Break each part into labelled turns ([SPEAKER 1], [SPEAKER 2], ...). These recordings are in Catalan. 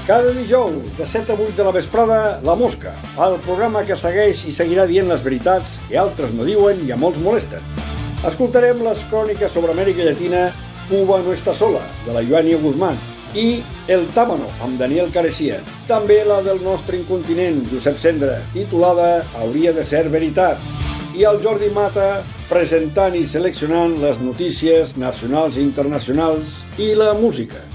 [SPEAKER 1] Cada dijous, de 7 a 8 de la vesprada, La Mosca, el programa que segueix i seguirà dient les veritats que altres no diuen i a molts molesten. Escoltarem les cròniques sobre Amèrica Llatina, Cuba no està sola, de la Joania Guzmán, i El Tábano, amb Daniel Carecia. També la del nostre incontinent, Josep Cendra, titulada Hauria de ser veritat. I el Jordi Mata, presentant i seleccionant les notícies nacionals i internacionals i la música.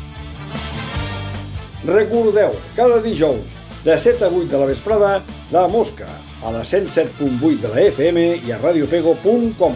[SPEAKER 1] Recordeu, cada dijous, de 7 a 8 de la vesprada, La Mosca, a la 107.8 de la FM i a radiopego.com.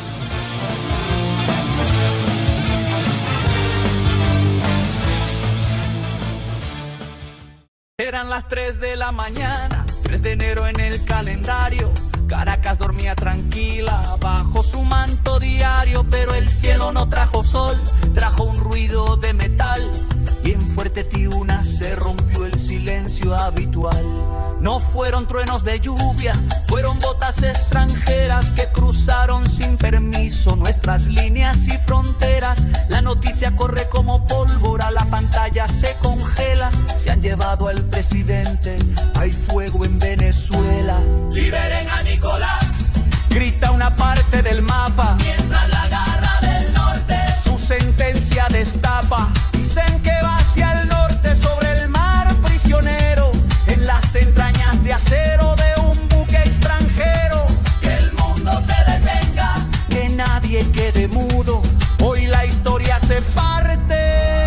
[SPEAKER 2] Eran las 3 de la mañana, 3 de enero en el calendario. Caracas dormía tranquila bajo su manto diario, pero el cielo no trajo sol, trajo un ruido de metal. Y en Fuerte Tiuna se rompió el silencio habitual. No fueron truenos de lluvia, fueron botas extranjeras que cruzaron sin permiso nuestras líneas y fronteras. La noticia corre como pólvora, la pantalla se congela. Se han llevado al presidente, hay fuego en Venezuela. Liberen a Nicolás, grita una parte del mapa, mientras la garra del norte su sentencia destapa. Dicen que va hacia el norte sobre el mar prisionero, en las entrañas de acero de un buque extranjero. Que el mundo se detenga, que nadie quede mudo, hoy la historia se parte.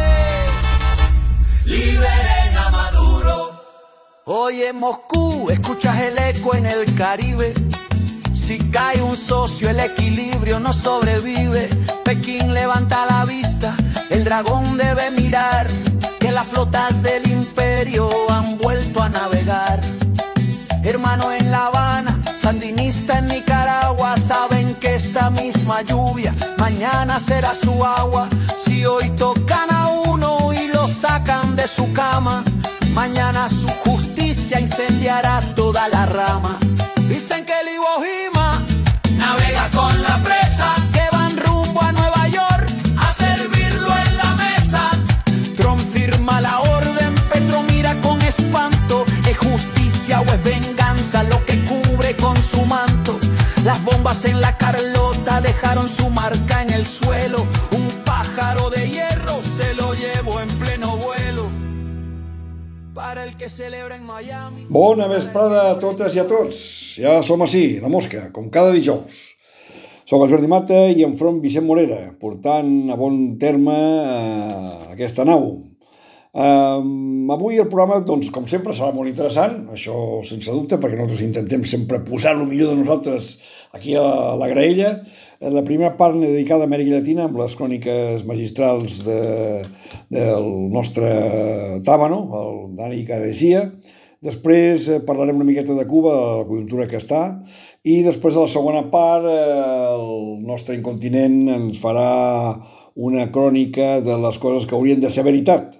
[SPEAKER 2] Liberen a Maduro. Hoy en Moscú escuchas el eco en el Caribe. Si cae un socio el equilibrio no sobrevive. Pekín levanta la vista, el dragón debe mirar que las flotas del imperio han vuelto a navegar. Hermano en La Habana, sandinista en Nicaragua, saben que esta misma lluvia mañana será su agua. Si hoy tocan a uno y lo sacan de su cama, mañana su justicia incendiará toda la rama. Dicen que el Iwo Jima navega con la presa, que van rumbo a Nueva York a servirlo en la mesa. Trump firma la orden, Petro mira con espanto. ¿Es justicia o es venganza lo que cubre con su manto? Las bombas en la Carlota dejaron su marca en el suelo. Un pájaro de hierro se lo llevó en pleno vuelo. Para el que celebra en Miami.
[SPEAKER 1] Bona vesprada a totes i a tots. Ja som així, La Mosca, com cada dijous. Soc el Jordi Mata i enfront Vicent Morera, portant a bon terme aquesta nau. Avui el programa, doncs, com sempre, serà molt interessant, això sense dubte, perquè nosaltres intentem sempre posar el millor de nosaltres aquí a la graella. La primera part dedicada a Amèrica Llatina, amb les cròniques magistrals del nostre Tábano, el Dani Carecia. Després parlarem una miqueta de Cuba, de la conjuntura que està, i després a la segona part el nostre incontinent ens farà una crònica de les coses que haurien de ser veritat.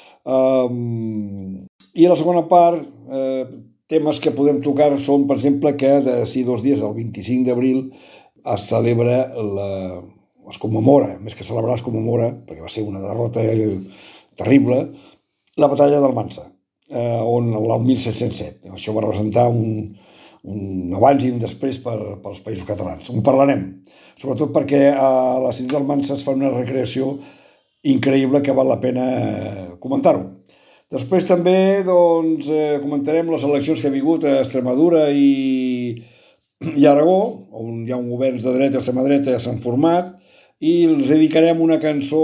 [SPEAKER 1] I a la segona part temes que podem tocar són, per exemple, que d'ací 2 dies, el 25 d'abril, es celebra, es commemora, més que celebrar es commemora, perquè va ser una derrota terrible, la batalla d'Almansa, on el 1707. Això va representar un abans i un després pels països catalans. En parlarem, sobretot perquè a la ciutat d'Almansa es fa una recreació increïble que val la pena comentar-ho. Després també comentarem les eleccions que ha hagut a Extremadura i Aragó, on hi ha un govern de dreta i extrema dreta s'han format, i els dedicarem una cançó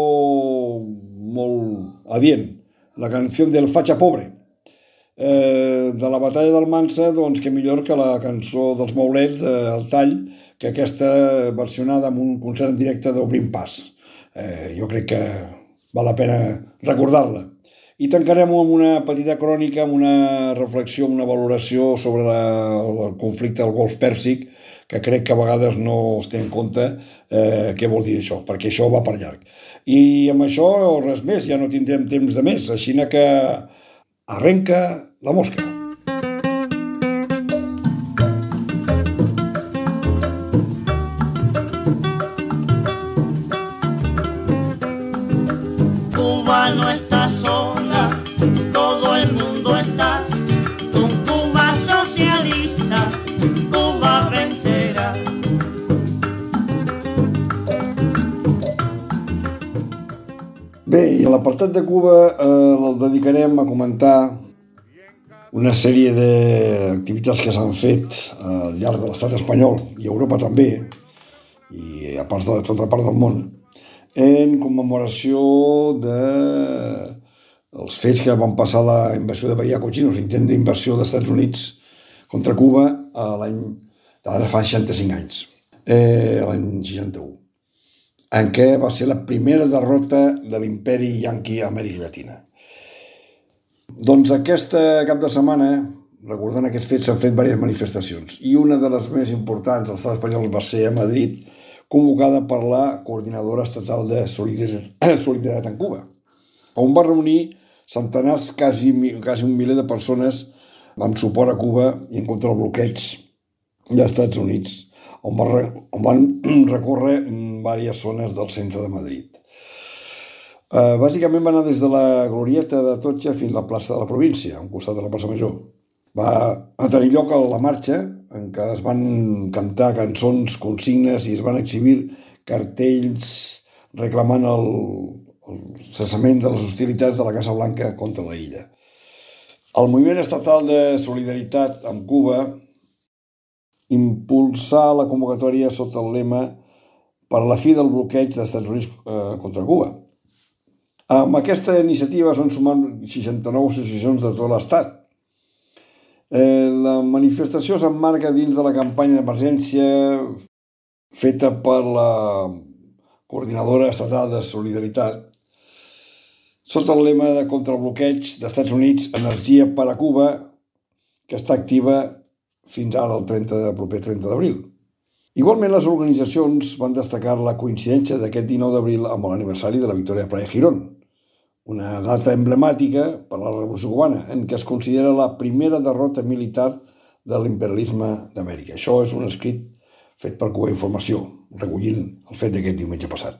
[SPEAKER 1] molt adient, la canció del Facha Pobre. De la batalla d'Almansa, doncs que millor que la cançó dels Maulets, El Tall, que aquesta versionada amb un concert en directe d'Obrim Pas. Jo crec que val la pena recordar-la. I tancarem-ho amb una petita crònica, amb una reflexió, amb una valoració sobre el conflicte del Golf Pèrsic, que crec que a vegades no es té en compte què vol dir això, perquè això va per llarg. I amb això res més, ja no tindrem temps de més, així que arrenca La Mosca.
[SPEAKER 3] Cuba no está sola,
[SPEAKER 1] l'apartat de Cuba el dedicarem a comentar una sèrie d'activitats que s'han fet al llarg de l'estat espanyol i Europa també, i a part de tota part del món, en commemoració dels fets que van passar la invasió de Bahia Cochinos, l'intent d'invasió dels Estats Units contra Cuba ara fa 65 anys, l'any 61, en què va ser la primera derrota de l'imperi yanqui a Amèrica Llatina. Doncs aquest cap de setmana, recordant aquests fets, s'han fet diverses manifestacions i una de les més importants a l'estat espanyol va ser a Madrid, convocada per la Coordinadora Estatal de Solidaritat en Cuba, on va reunir centenars, quasi un miler de persones amb suport a Cuba i en contra del bloqueig dels Estats Units, on van recórrer diverses zones del centre de Madrid. Bàsicament va anar des de la Glorieta d'Atocha fins a la plaça de la Província, a un costat de la plaça Major. Va tenir lloc a la marxa en què es van cantar cançons, consignes i es van exhibir cartells reclamant el cessament de les hostilitats de la Casa Blanca contra la illa. El moviment estatal de solidaritat amb Cuba impulsà la convocatòria sota el lema per la fi del bloqueig dels Estats Units contra Cuba. Amb aquesta iniciativa es van sumar 69 associacions de tot l'estat. La manifestació s'emmarca dins de la campanya d'emergència feta per la Coordinadora Estatal de Solidaritat sota el lema de contra el bloqueig dels Estats Units, energia per a Cuba, que està activa fins ara el proper 30 d'abril. Igualment, les organitzacions van destacar la coincidència d'aquest 19 d'abril amb l'aniversari de la victòria de Playa Girón, una data emblemàtica per a la Revolució Cubana, en què es considera la primera derrota militar de l'imperialisme d'Amèrica. Això és un escrit fet per Cuba Informació, recollint el fet d'aquest diumenge passat.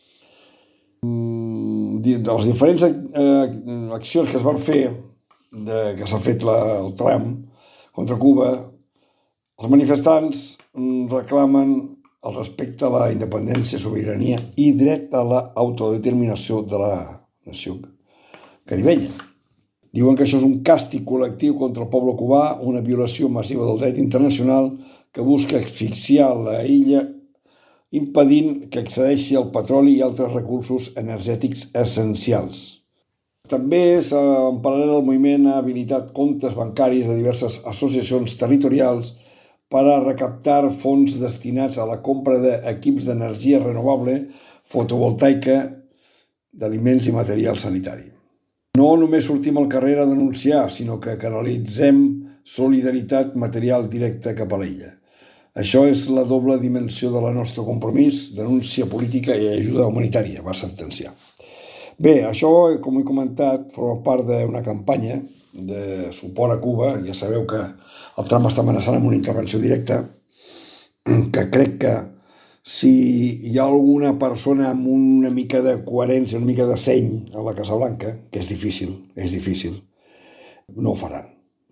[SPEAKER 1] De les diferents accions que es van fer, que s'ha fet el tram contra Cuba, els manifestants reclamen el respecte a la independència, sobirania i dret a l'autodeterminació de la nació caribenya. Diuen que això és un càstig col·lectiu contra el poble cubà, una violació massiva del dret internacional que busca asfixiar la illa impedint que accedeixi al petroli i altres recursos energètics essencials. També, en paral·lel al moviment, ha habilitat comptes bancaris de diverses associacions territorials per a recaptar fons destinats a la compra d'equips d'energia renovable, fotovoltaica, d'aliments i material sanitari. No només sortim al carrer a denunciar, sinó que canalitzem solidaritat material directa cap a l'illa. Això és la doble dimensió del nostre compromís, denúncia política i ajuda humanitària, va sentenciar. Bé, això, com he comentat, forma part d'una campanya de suport a Cuba. Ja sabeu que el Trump està amenaçant amb una intervenció directa, que crec que si hi ha alguna persona amb una mica de coherència, una mica de seny a la Casa Blanca, que és difícil, no ho faran.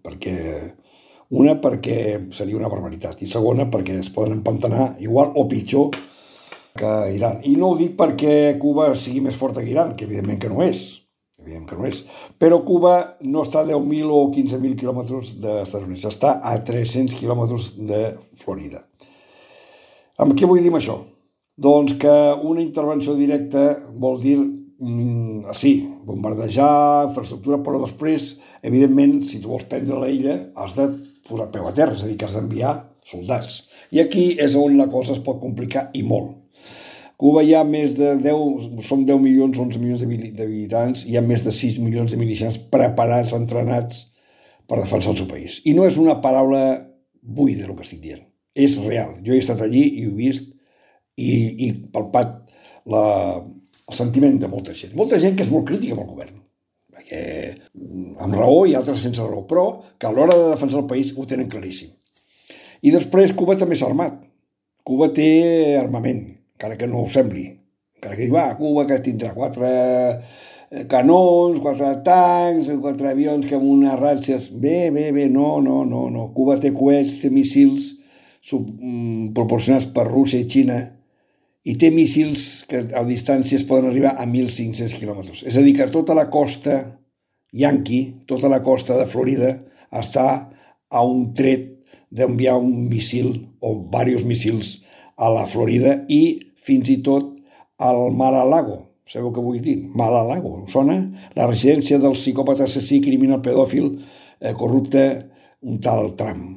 [SPEAKER 1] Perquè seria una barbaritat, i segona, perquè es poden empantanar igual o pitjor que Iran. I no ho dic perquè Cuba sigui més forta que Iran, que evidentment que no és. Però Cuba no està a 10.000 o 15.000 quilòmetres dels Estats Units, està a 300 quilòmetres de Florida. Amb què vull dir això? Doncs que una intervenció directa vol dir, sí, bombardejar, infraestructura, però després, evidentment, si tu vols prendre la illa, has de posar peu a terra, és a dir, que has d'enviar soldats. I aquí és on la cosa es pot complicar i molt. Cuba hi ha més de 11 milions d'habitants, hi ha més de 6 milions de milicians preparats, entrenats per defensar el seu país. I no és una paraula buida el que estic dient, és real. Jo he estat allí i ho he vist i palpat el sentiment de molta gent que és molt crítica amb el govern, perquè amb raó i altres sense raó, però que a l'hora de defensar el país ho tenen claríssim. I després Cuba també s'ha armat. Cuba té armament, encara que no ho sembli. Encara que diu, Cuba que tindrà 4 canons, 4 tancs, 4 avions que amb unes ràtzies... Bé, no. Cuba té coets, té míssils proporcionats per Rússia i Xina i té míssils que a distàncies poden arribar a 1.500 quilòmetres. És a dir, que tota la costa Yankee, tota la costa de Florida, està a un tret d'enviar un míssil o diversos míssils a la Florida i fins i tot al Mar-a-Lago. Sabeu què vull dir? Mar-a-Lago, sona? La residència del psicòpata assassí, criminal pedòfil, corrupte, un tal Trump,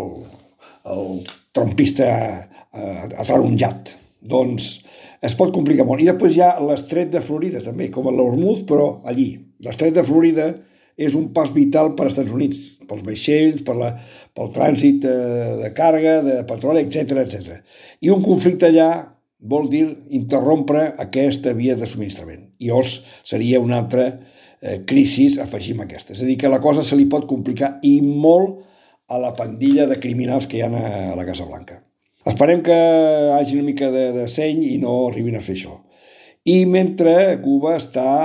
[SPEAKER 1] el trumpista ataronjat. Doncs es pot complicar molt. I després hi ha l'estret de Florida també, com l'Hormuz, però allí. L'estret de Florida és un pas vital per als Estats Units, pels vaixells, pel trànsit de càrrega, de petroli, etc. I un conflicte allà vol dir interrompre aquesta via de subministrament. I llavors seria una altra crisi, afegim aquesta. És a dir, que la cosa se li pot complicar i molt a la pandilla de criminals que hi ha a la Casa Blanca. Esperem que hi hagi una mica de seny i no arribin a fer això. I mentre Cuba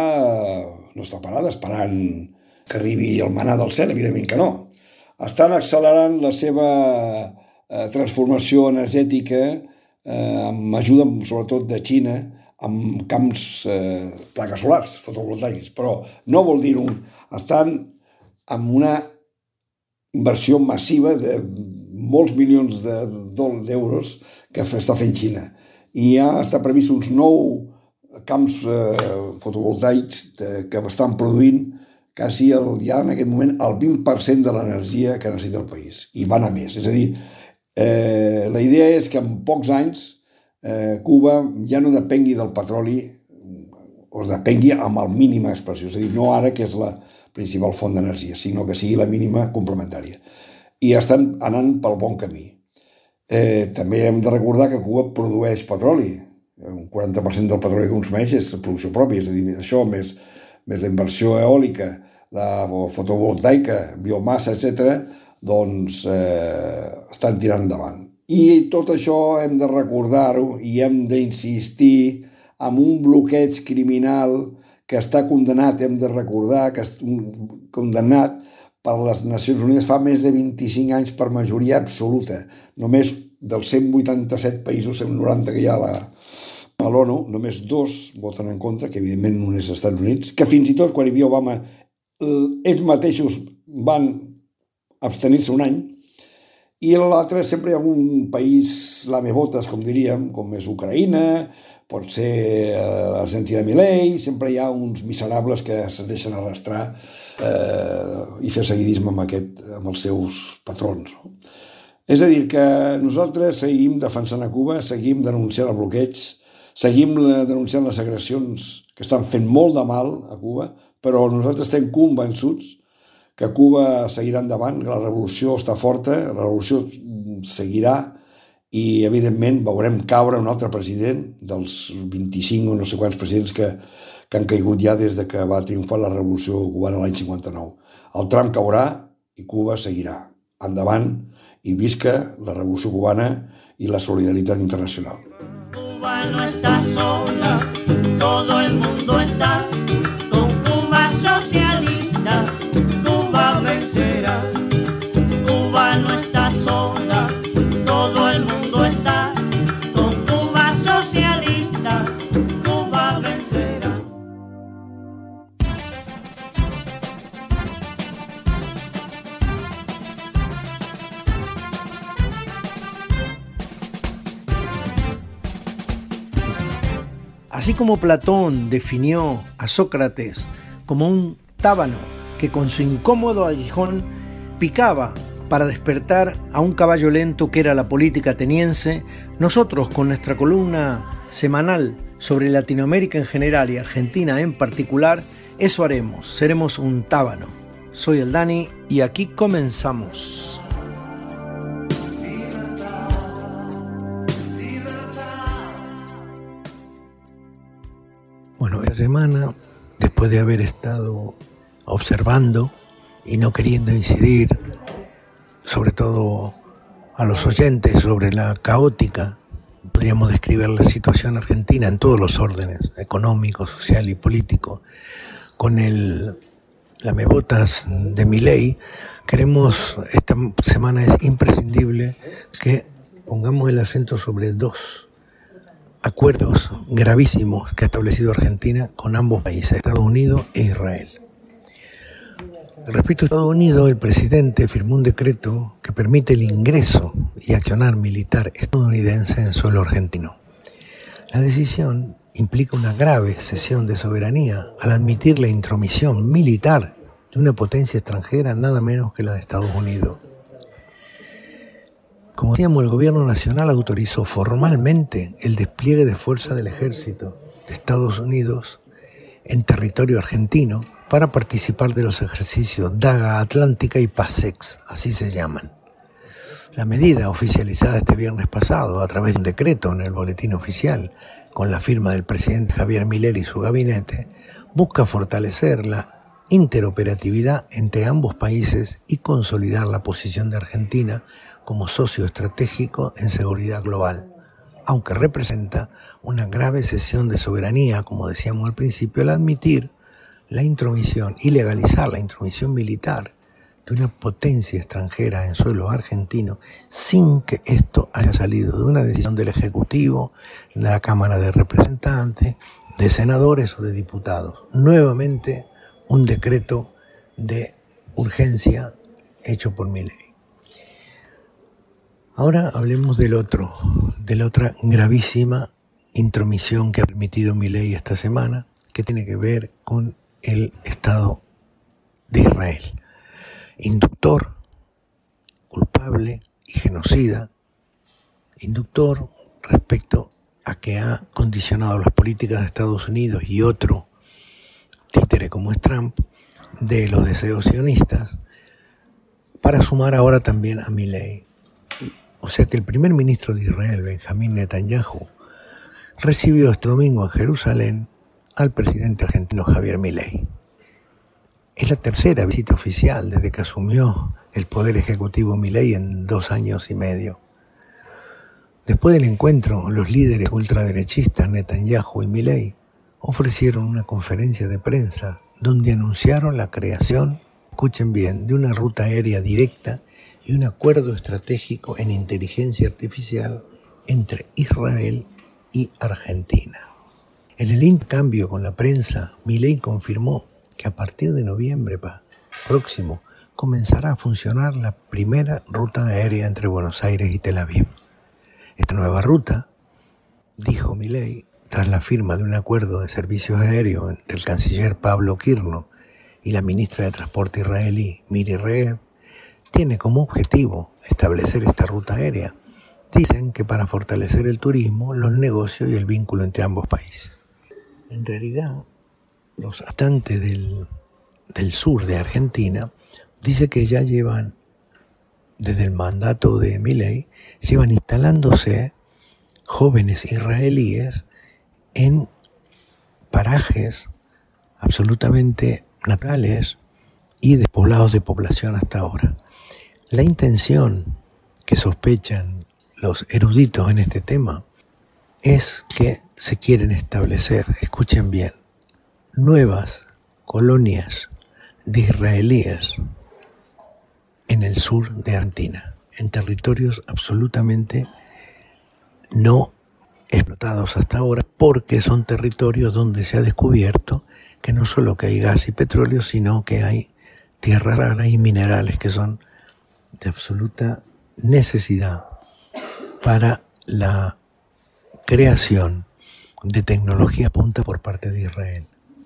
[SPEAKER 1] no està parada esperant que arribi el manà del cel, evidentment que no. Estan accelerant la seva transformació energètica amb ajuda, sobretot, de Xina, amb camps, plaques solars, fotovoltaics, però no vol dir estan amb una inversió massiva de molts milions d'euros que està fent Xina. I ja està previst uns 9 camps fotovoltaics que estan produint quasi ja en aquest moment el 20% de l'energia que necessita el país. I van a més. És a dir, la idea és que en pocs anys Cuba ja no depengui del petroli o es depengui amb el mínima expressió. És a dir, no ara que és la principal font d'energia, sinó que sigui la mínima complementària. I estan anant pel bon camí. També hem de recordar que Cuba produeix petroli. Un 40% del petroli que consumeix és producció pròpia, és a dir, això més la inversió eòlica, la fotovoltaica, biomassa, etc., doncs estan tirant endavant. I tot això hem de recordar-ho i hem d'insistir en un bloqueig criminal que està condemnat, hem de recordar que és condemnat per les Nacions Unides fa més de 25 anys per majoria absoluta. Només dels 187 països, 190 que hi ha a l'ONU, només 2 voten en contra, que evidentment un és als Estats Units, que fins i tot quan hi havia Obama ells mateixos van abstenir-se un any, i l'altre sempre hi ha un país lamebotes, com diríem, com és Ucraïna, pot ser l'Argentina Milei, sempre hi ha uns miserables que es deixen arrastrar i fer seguidisme amb els seus patrons. No? És a dir, que nosaltres seguim defensant a Cuba, seguim denunciant el bloqueig, seguim denunciant les agressions que estan fent molt de mal a Cuba, però nosaltres estem convençuts que Cuba seguirà endavant, que la revolució està forta, la revolució seguirà i, evidentment, veurem caure un altre president dels 25 o no sé quants presidents que han caigut ja des que va triomfar la revolució cubana l'any 59. El Trump caurà i Cuba seguirà endavant i visca la revolució cubana i la solidaritat internacional.
[SPEAKER 3] Cuba no está sola, todo el mundo está con Cuba socialista, Cuba vencerá. Cuba no está sola, todo el mundo está con Cuba socialista, Cuba vencerá.
[SPEAKER 4] Así como Platón definió a Sócrates como un tábano que con su incómodo aguijón picaba para despertar a un caballo lento que era la política ateniense, nosotros con nuestra columna semanal sobre Latinoamérica en general y Argentina en particular, eso haremos, seremos un tábano. Soy el Dani y aquí comenzamos. Bueno, esta semana, después de haber estado observando y no queriendo incidir, sobre todo a los oyentes, sobre la caótica, podríamos describir la situación argentina en todos los órdenes, económico, social y político, con el lamebotas de Milei, queremos, esta semana es imprescindible que pongamos el acento sobre dos acuerdos gravísimos que ha establecido Argentina con ambos países, Estados Unidos e Israel. Respecto a Estados Unidos, el presidente firmó un decreto que permite el ingreso y accionar militar estadounidense en suelo argentino. La decisión implica una grave cesión de soberanía al admitir la intromisión militar de una potencia extranjera nada menos que la de Estados Unidos. Como decíamos, el gobierno nacional autorizó formalmente el despliegue de fuerzas del ejército de Estados Unidos en territorio argentino para participar de los ejercicios Daga Atlántica y PASEX, así se llaman. La medida oficializada este viernes pasado a través de un decreto en el boletín oficial con la firma del presidente Javier Milei y su gabinete busca fortalecer la interoperatividad entre ambos países y consolidar la posición de Argentina como socio estratégico en seguridad global, aunque representa una grave cesión de soberanía, como decíamos al principio, al admitir la intromisión y legalizar la intromisión militar de una potencia extranjera en suelo argentino sin que esto haya salido de una decisión del Ejecutivo, de la Cámara de Representantes, de senadores o de diputados. Nuevamente un decreto de urgencia hecho por Milei. Ahora hablemos de la otra gravísima intromisión que ha permitido Milei esta semana, que tiene que ver con el Estado de Israel. Inductor, culpable y genocida. Inductor respecto a que ha condicionado las políticas de Estados Unidos y otro títere como es Trump de los deseos sionistas, para sumar ahora también a Milei. O sea que el primer ministro de Israel, Benjamín Netanyahu, recibió este domingo en Jerusalén al presidente argentino Javier Milei. Es la tercera visita oficial desde que asumió el poder ejecutivo Milei en 2 años y medio. Después del encuentro, los líderes ultraderechistas Netanyahu y Milei ofrecieron una conferencia de prensa donde anunciaron la creación, escuchen bien, de una ruta aérea directa y un acuerdo estratégico en inteligencia artificial entre Israel y Argentina. En el intercambio con la prensa, Milei confirmó que a partir de noviembre próximo comenzará a funcionar la primera ruta aérea entre Buenos Aires y Tel Aviv. Esta nueva ruta, dijo Milei, tras la firma de un acuerdo de servicios aéreos entre el canciller Pablo Kirno y la ministra de Transporte israelí Miri Regev, tiene como objetivo establecer esta ruta aérea. Dicen que para fortalecer el turismo, los negocios y el vínculo entre ambos países. En realidad, los habitantes del sur de Argentina dicen que ya llevan, desde el mandato de Milei, llevan instalándose jóvenes israelíes en parajes absolutamente naturales y despoblados de población hasta ahora. La intención que sospechan los eruditos en este tema es que se quieren establecer, escuchen bien, nuevas colonias de israelíes en el sur de Argentina, en territorios absolutamente no explotados hasta ahora, porque son territorios donde se ha descubierto que no solo que hay gas y petróleo, sino que hay tierra rara y minerales que son de absoluta necesidad para la creación de tecnología punta por parte de Israel.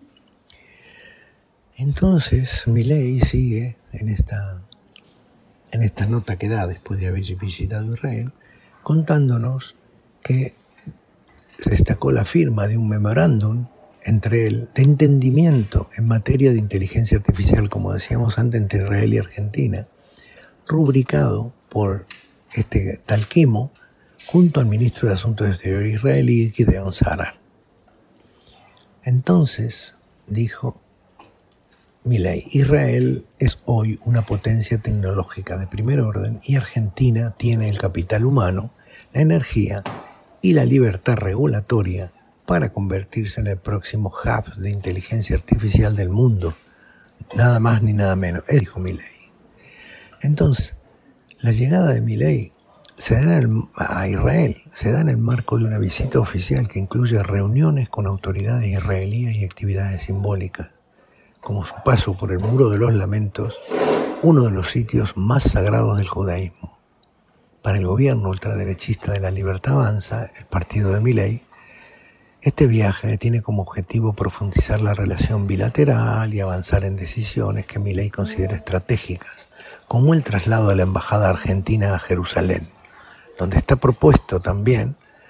[SPEAKER 4] Entonces, Milei sigue en esta nota que da después de haber visitado Israel, contándonos que se destacó la firma de un memorándum entre él de entendimiento en materia de inteligencia artificial, como decíamos antes, entre Israel y Argentina, rubricado por este tal Kimo, junto al ministro de Asuntos Exteriores israelí, Gideon Sa'ar. Entonces, dijo Milei, Israel es hoy una potencia tecnológica de primer orden y Argentina tiene el capital humano, la energía y la libertad regulatoria para convertirse en el próximo hub de inteligencia artificial del mundo. Nada más ni nada menos, dijo Milei. Entonces, la llegada de Milei a Israel se da en el marco de una visita oficial que incluye reuniones con autoridades israelíes y actividades simbólicas, como su paso por el Muro de los Lamentos, uno de los sitios más sagrados del judaísmo. Para el gobierno ultraderechista de La Libertad Avanza, el partido de Milei, este viaje tiene como objetivo profundizar la relación bilateral y avanzar en decisiones que Milei considera estratégicas, como el traslado de la embajada argentina a Jerusalén, donde está propuesto también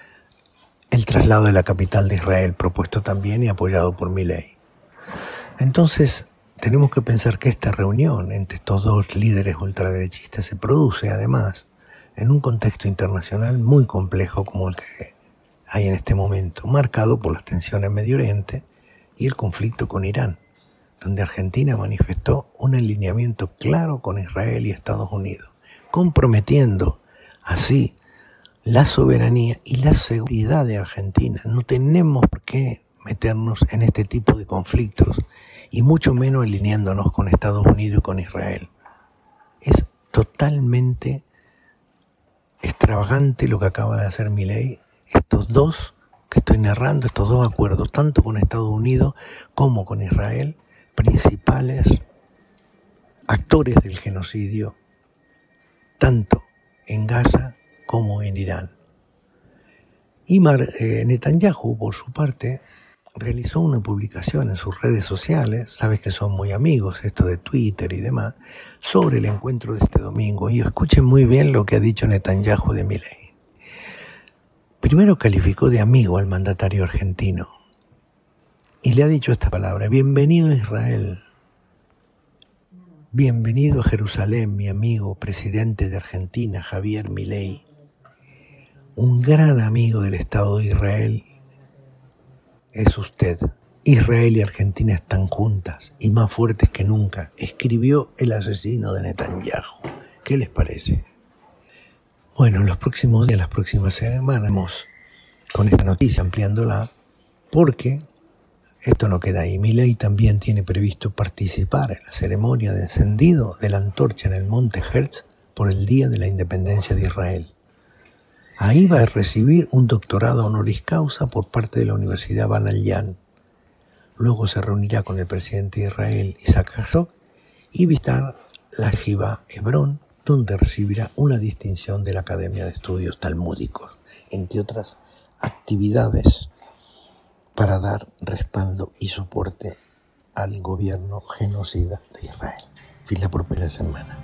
[SPEAKER 4] el traslado de la capital de Israel, propuesto también y apoyado por Milei. Entonces, tenemos que pensar que esta reunión entre estos dos líderes ultraderechistas se produce, además, en un contexto internacional muy complejo como el que hay en este momento, marcado por las tensiones en Medio Oriente y el conflicto con Irán, donde Argentina manifestó un alineamiento claro con Israel y Estados Unidos, comprometiendo así la soberanía y la seguridad de Argentina. No tenemos por qué meternos en este tipo de conflictos y mucho menos alineándonos con Estados Unidos y con Israel. Es totalmente extravagante lo que acaba de hacer Milei. Estos dos que estoy narrando, estos dos acuerdos, tanto con Estados Unidos como con Israel, principales actores del genocidio, tanto en Gaza como en Irán. Y Netanyahu, por su parte, realizó una publicación en sus redes sociales, sabes que son muy amigos, esto de Twitter y demás, sobre el encuentro de este domingo. Y escuchen muy bien lo que ha dicho Netanyahu de Milei. Primero calificó de amigo al mandatario argentino y le ha dicho esta palabra: bienvenido a Israel, bienvenido a Jerusalén, mi amigo presidente de Argentina, Javier Milei, un gran amigo del Estado de Israel es usted. Israel y Argentina están juntas y más fuertes que nunca, escribió el asesino de Netanyahu. ¿Qué les parece? Bueno, en los próximos días, las próximas semanas, vamos con esta noticia ampliándola, porque esto no queda ahí. Milei también tiene previsto participar en la ceremonia de encendido de la antorcha en el Monte Herz por el Día de la Independencia de Israel. Ahí va a recibir un doctorado honoris causa por parte de la Universidad Ban-Al-Yan. Luego se reunirá con el presidente de Israel, Isaac Herzog, y visitar la Yeshiva Hebrón, donde recibirá una distinción de la Academia de Estudios Talmúdicos, entre otras actividades para dar respaldo y soporte al gobierno genocida de Israel. Fin la propia semana.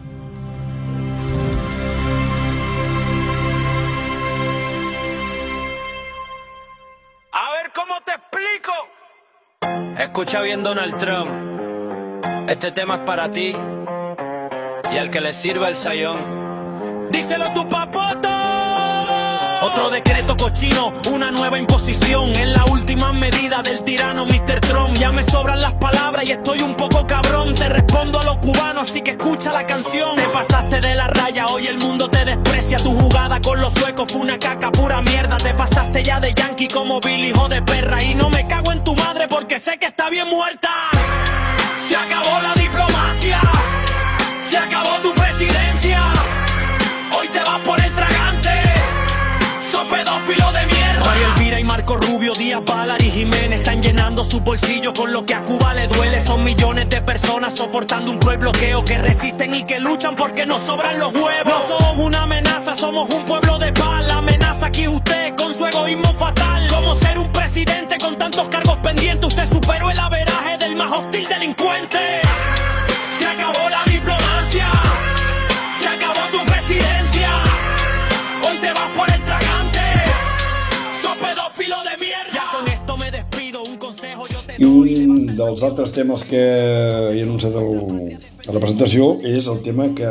[SPEAKER 2] A ver cómo te explico. Escucha bien, Donald Trump. Este tema es para ti y al que le sirva el sayón. Díselo tu papoto. Otro decreto cochino, una nueva imposición. Es la última medida del tirano Mr. Trump. Ya me sobran las palabras y estoy un poco cabrón. Te respondo a los cubanos, así que escucha la canción. Te pasaste de la raya, hoy el mundo te desprecia. Tu jugada con los suecos fue una caca, pura mierda. Te pasaste ya de yankee como Billy, hijo de perra. Y no me cago en tu madre porque sé que está bien muerta. Se acabó la diplomacia, se acabó tu presidencia. Hoy te vas por el tragante. Sos pedófilo de mierda. María Elvira y Marco Rubio, Díaz Ballard y Jiménez están llenando sus bolsillos con lo que a Cuba le duele. Son millones de personas soportando un cruel bloqueo, que resisten y que luchan porque nos sobran los huevos. No somos una amenaza, somos un pueblo de paz. La amenaza aquí usted con su egoísmo fatal. ¿Cómo ser un presidente con tantos cargos pendientes? Usted superó el averaje del más hostil delincuente. Se acabó la diplomacia, se acabó tu presidencia. Hoy te vas por el tragante. Sos pedófilo de mierda. Ya con esto me despido, un consejo yo te doy.
[SPEAKER 1] I un dels altres temes que he anunciat a la presentació és el tema que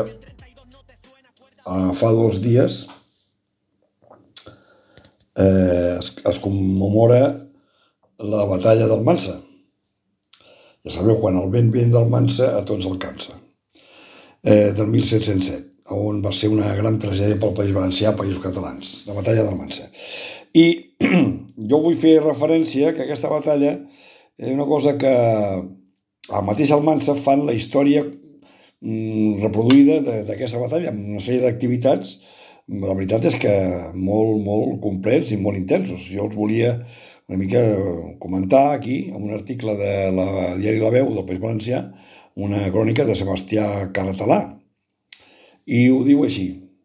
[SPEAKER 1] fa 2 dies es commemora la batalla d'Almansa. Ja sabeu, quan el vent d'Almansa a tots el cansa, del 1707, on va ser una gran tragèdia pel País Valencià, Països Catalans, la batalla d'Almansa. I jo vull fer referència que aquesta batalla és una cosa que al mateix Almansa fan la història reproduïda d'aquesta batalla, amb una sèrie d'activitats la veritat és que molt, molt complets i molt intensos. Jo els volia una mica comentar aquí, en un article de la diari La Veu del País Valencià, una crònica de Sebastià Carratalà. I ho diu així.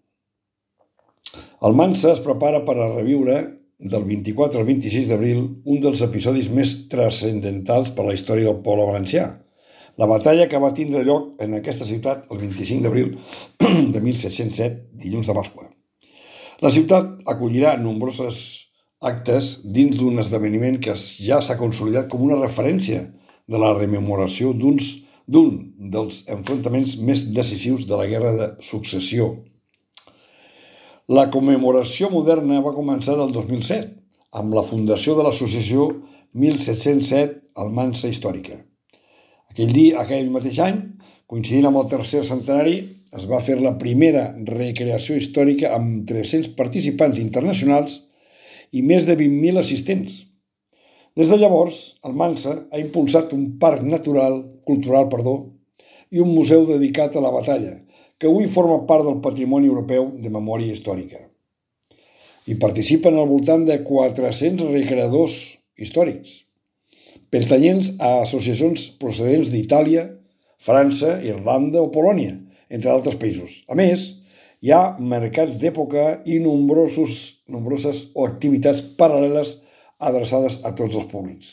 [SPEAKER 1] Almansa es prepara per a reviure del 24 al 26 d'abril un dels episodis més transcendentals per a la història del poble valencià. La batalla que va tindre lloc en aquesta ciutat el 25 d'abril de 1707, dilluns de Pasqua. La ciutat acollirà nombrosos actes dins d'un esdeveniment que ja s'ha consolidat com una referència de la rememoració d'un dels enfrontaments més decisius de la Guerra de Successió. La commemoració moderna va començar el 2007, amb la fundació de l'associació 1707 Almansa Històrica. Aquell mateix any, coincidint amb el tercer centenari, es va fer la primera recreació històrica amb 300 participants internacionals i més de 20.000 assistents. Des de llavors, Almansa ha impulsat un parc cultural i un museu dedicat a la batalla, que avui forma part del patrimoni europeu de memòria històrica. Hi participen al voltant de 400 recreadors històrics, pertanyents a associacions procedents d'Itàlia, França, Irlanda o Polònia, entre altres països. A més, hi ha mercats d'època i nombroses activitats paral·leles adreçades a tots els públics.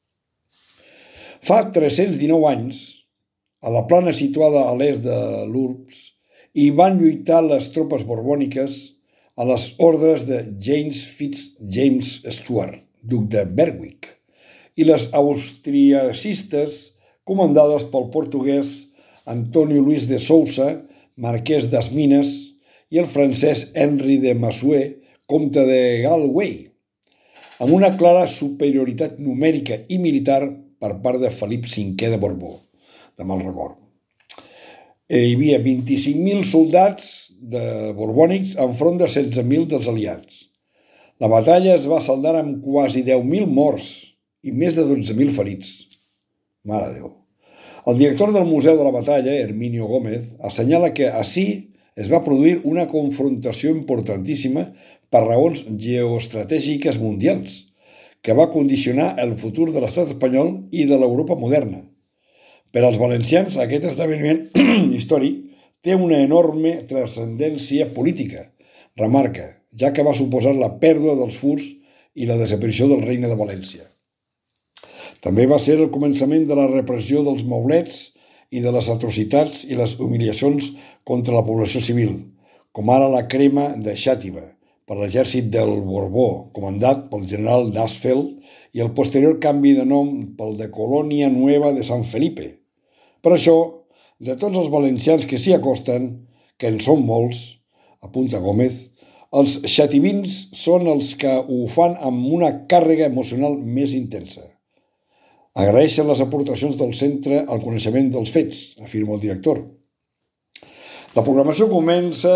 [SPEAKER 1] Fa 319 anys, a la plana situada a l'est de l'Urbs, hi van lluitar les tropes borbòniques a les ordres de James Fitz-James Stuart, duc de Berwick, i les austriacistes comandades pel portuguès Antonio Luis de Sousa, marquès d'Asmines, i el francès Henri de Massue, comte de Galway, amb una clara superioritat numèrica i militar per part de Felip V de Borbó, de mal record. Hi havia 25.000 soldats borbònics enfront de 16.000 dels aliats. La batalla es va saldar amb quasi 10.000 morts i més de 12.000 ferits. Mare de Déu. El director del Museu de la Batalla, Herminio Gómez, assenyala que ací es va produir una confrontació importantíssima per raons geoestratègiques mundials, que va condicionar el futur de l'estat espanyol i de l'Europa moderna. Per als valencians, aquest esdeveniment històric té una enorme transcendència política, remarca, ja que va suposar la pèrdua dels furs i la desaparició del Regne de València. També va ser el començament de la repressió dels maulets i de les atrocitats i les humiliacions contra la població civil, com ara la crema de Xàtiva per l'exèrcit del Borbó, comandat pel general d'Asfeld, i el posterior canvi de nom pel de Colònia Nueva de San Felipe. Per això, de tots els valencians que s'hi acosten, que en són molts, apunta Gómez, els xativins són els que ho fan amb una càrrega emocional més intensa. Agraeixen les aportacions del centre al coneixement dels fets, afirma el director. La programació comença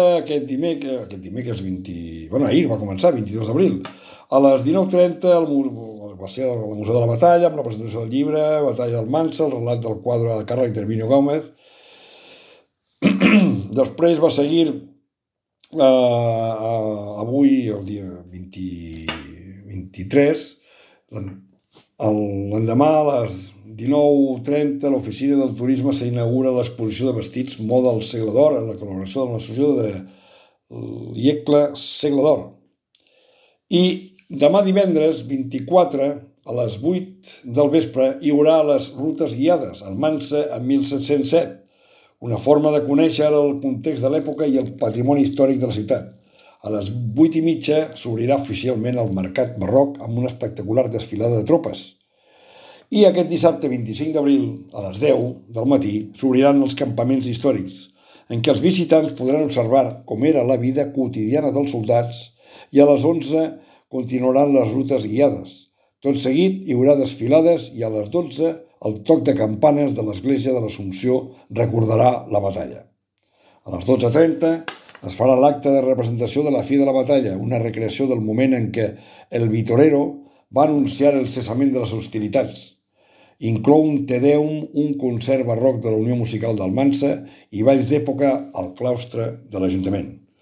[SPEAKER 1] ahir va començar, 22 d'abril. A les 19:30 va ser al Museu de la Batalla, amb la presentació del llibre, Batalla d'Almansa, el relat del quadre de càrrec d'Herminio Gómez. Després va seguir avui, el dia 23, l'endemà a les 19:30 a l'Oficina del Turisme s'inaugura l'exposició de vestits Moda al Segle d'Or en la col·laboració de l'associació de l'IECLA Segle d'Or. I demà divendres 24 a les 8 del vespre hi haurà les rutes guiades Almansa a 1707, una forma de conèixer el context de l'època i el patrimoni històric de la ciutat. A les 8:30 s'obrirà oficialment el mercat barroc amb una espectacular desfilada de tropes. I aquest dissabte 25 d'abril, a les 10 del matí, s'obriran els campaments històrics, en què els visitants podran observar com era la vida quotidiana dels soldats i a les 11 continuaran les rutes guiades. Tot seguit hi haurà desfilades i a les 12 el toc de campanes de l'església de l'Assumpció recordarà la batalla. A les 12:30 es farà l'acte de representació de la fi de la batalla, una recreació del moment en què el Vitorero va anunciar el cessament de les hostilitats. Inclou un Te Deum, un concert barroc de la Unió Musical d'Almansa i balls d'època al claustre de l'Ajuntament.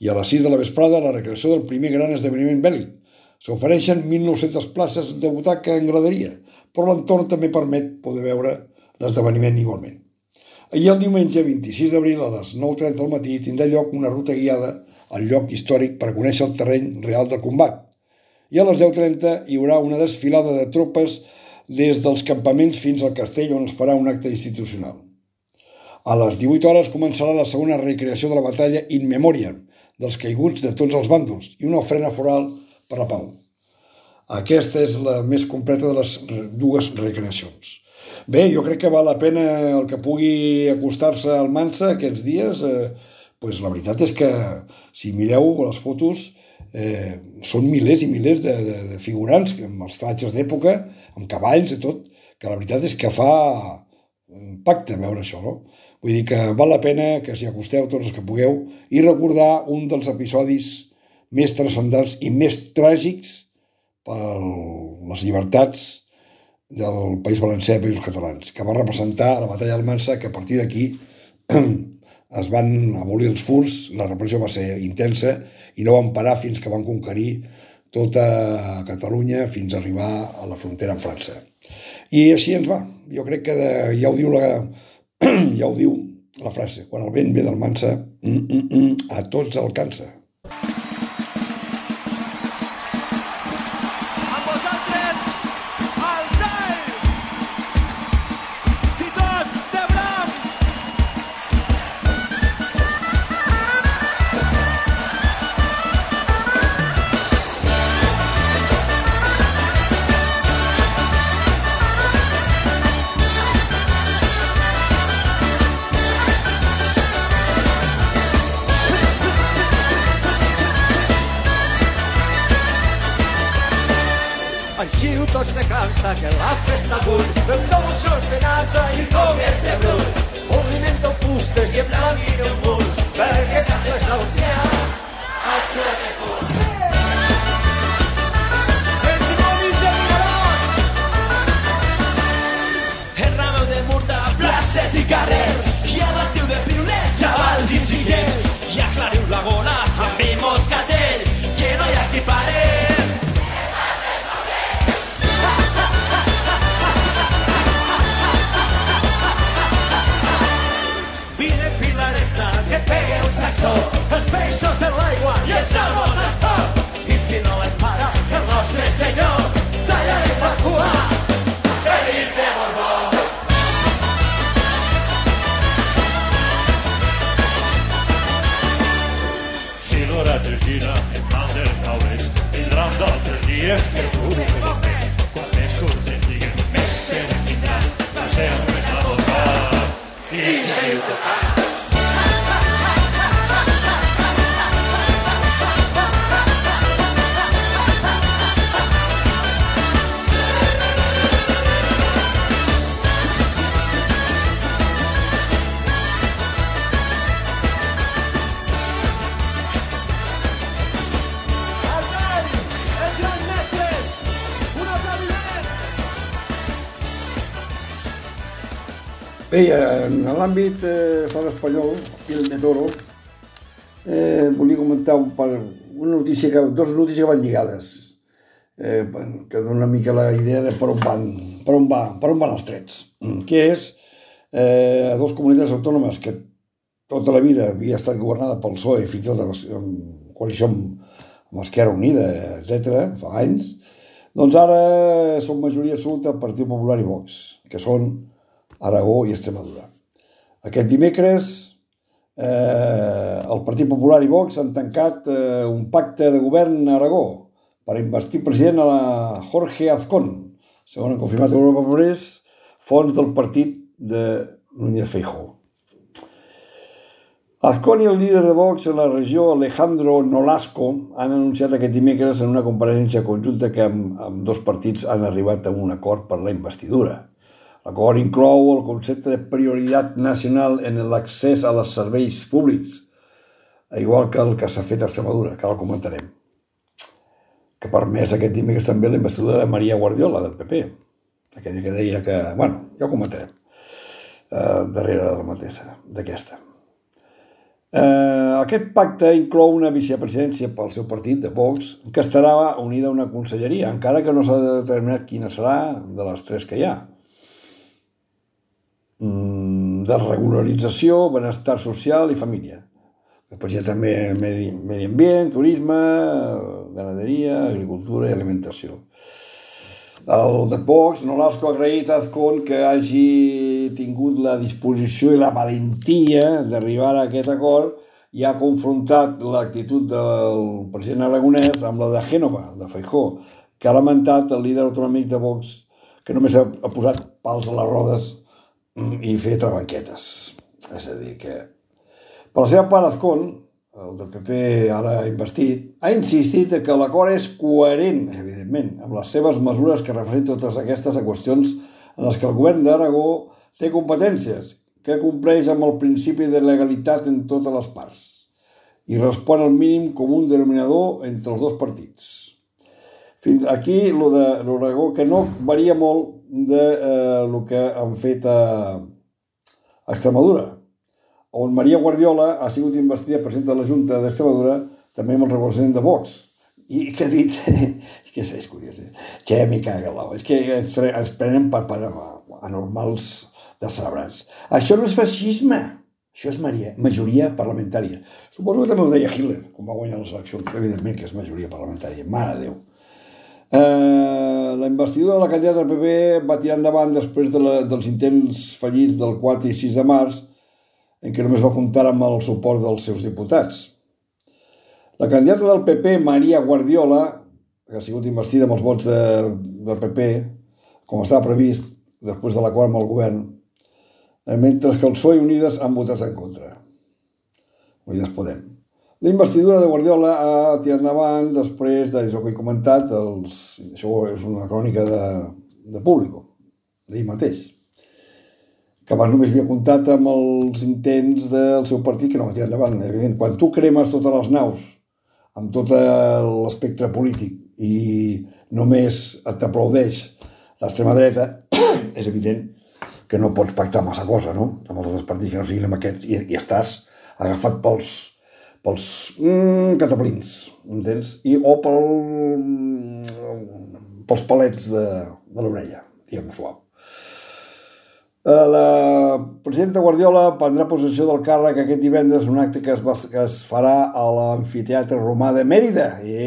[SPEAKER 1] I a les 6 de la vesprada, la recreació del primer gran esdeveniment bèl·lic. S'ofereixen 1.900 places de butaca en graderia, però l'entorn també permet poder veure l'esdeveniment igualment. Ahir, el diumenge 26 d'abril, a les 9:30 del matí, tindrà lloc una ruta guiada al lloc històric per conèixer el terreny real del combat. I a les 10:30 hi haurà una desfilada de tropes des dels campaments fins al castell, on es farà un acte institucional. A les 18 hores començarà la segona recreació de la batalla in memoriam dels caiguts de tots els bàndols i una ofrena floral per la pau. Aquesta és la més completa de les dues recreacions. Bé, jo crec que val la pena el que pugui acostar-se al Mansa aquests dies. La veritat és que, si mireu les fotos, són milers i milers de figurants amb els tratges d'època, amb cavalls i tot, que la veritat és que fa impacte veure això, no? Vull dir que val la pena que s'hi acosteu tots els que pugueu i recordar un dels episodis més transcendents i més tràgics per les llibertats del País Valencià i Països Catalans, que va representar la batalla del Mansa, que a partir d'aquí es van abolir els furs, la repressió va ser intensa i no van parar fins que van conquerir tota Catalunya fins a arribar a la frontera amb França. I així ens va. Jo crec que ja ho diu la frase, quan el vent ve del Mansa, a tots alcança.
[SPEAKER 2] Que la festa bull, el dolços de nata i cogues de brut. Movimento fustes i en blanc i en fus, perquè també és l'autia, el xurat de fus. El dimonis de Vigarós, el rameu de Murta, places i carrers, i a l'estiu de pirulets, xavals i xiquets, i aclariu la gona amb mi moscatell, que no hi ha qui pare. Els peixos en l'aigua i els arbres al foc. I si no les para el nostre senyor, tallarem la cua a Felip de Borbó.
[SPEAKER 5] Si l'hora gira en mal dels taulers, vindran d'altres dies que el puro que no ve. Quan més curtes diguen, més tenen vindran, la seva a votar. I seguiu tocant.
[SPEAKER 1] Bé, en l'àmbit estat espanyol, aquí el de Toro, volia comentar dues notícies que van lligades, que donen una mica la idea de per on van els trets. Que és a dues comunitats autònomes que tota la vida havia estat governada pel PSOE, fins i tot en coalició amb Esquerra Unida, etc., fa anys, doncs ara són majoria absoluta Partit Popular i Vox, que són Aragó i Extremadura. Aquest dimecres el Partit Popular i Vox han tancat un pacte de govern a Aragó per investir president a la Jorge Azcón, segons han confirmat Europa Press, fons del partit de Núñez Feijóo. Azcón i el líder de Vox en la regió, Alejandro Nolasco, han anunciat aquest dimecres en una compareixença conjunta que amb dos partits han arribat a un acord per la investidura. L'acord inclou el concepte de prioritat nacional en l'accés a els serveis públics, igual que el que s'ha fet a Extremadura, que ara el comentarem. Que ha permès aquest dimecres també la investidura de María Guardiola, del PP. Aquella que deia que... Bueno, ja ho comentarem darrere de la mateixa, d'aquesta. Aquest pacte inclou una vicepresidència pel seu partit, de Vox, que estarà unida a una conselleria, encara que no s'ha determinat quina serà de les tres que hi ha. De regularització, benestar social i família. Després hi ha també medi ambient, turisme, ganaderia, agricultura i alimentació. El de Vox, Nolasco, ha agraït a Azcón que hagi tingut la disposició i la valentia d'arribar a aquest acord i ha confrontat l'actitud del president aragonès amb la de Génova, de Feijóo, que ha lamentat el líder autonòmic de Vox que només ha posat pals a les rodes i fer trabanquetes. És a dir, que per la seva part, Azcón, el del PP ara investit, ha insistit que l'acord és coherent, evidentment, amb les seves mesures que refereixen totes aquestes a qüestions en les que el govern d'Aragó té competències, que compleix amb el principi de legalitat en totes les parts i respon al mínim comú denominador entre els dos partits. Fins aquí lo de l'Aragó, que no varia molt de lo que han fet a Extremadura, on María Guardiola ha sigut investida presidenta de la Junta d'Extremadura, també amb el recolzament de Vox. I què ha dit? És curiós. Que me caga l'ou. És que ens prenen per anormals descerebrats. Això no és feixisme, això és majoria parlamentària. Suposo que també ho deia Hitler, quan va guanyar les eleccions. Evidentment que és majoria parlamentària. Mare de Déu. La investidura de la candidata del PP va tirar endavant després dels intents fallits del 4 i 6 de març, en què només va comptar amb el suport dels seus diputats. La candidata del PP, María Guardiola, que ha sigut investida amb els vots del PP, com estava previst, després de l'acord amb el govern, mentre que el PSOE i Unides han votat en contra. Unides Podem. La investidura de Guardiola ha tirat endavant després d'això que he comentat, això és una crònica de Público, d'ell mateix, que abans només havia comptat amb els intents del seu partit que no va tirar endavant. Evident, quan tu cremes totes les naus amb tot l'espectre polític i només t'aplaudeix l'extrema dreta, és evident que no pots pactar massa cosa, no?, amb els altres partits que no siguin amb aquests, i estàs agafat pels cataplins, entens? O pels palets de l'orella, diguem-ho suau. La presidenta Guardiola prendrà possessió del càrrec aquest divendres, un acte que es farà a l'amfiteatre romà de Mèrida.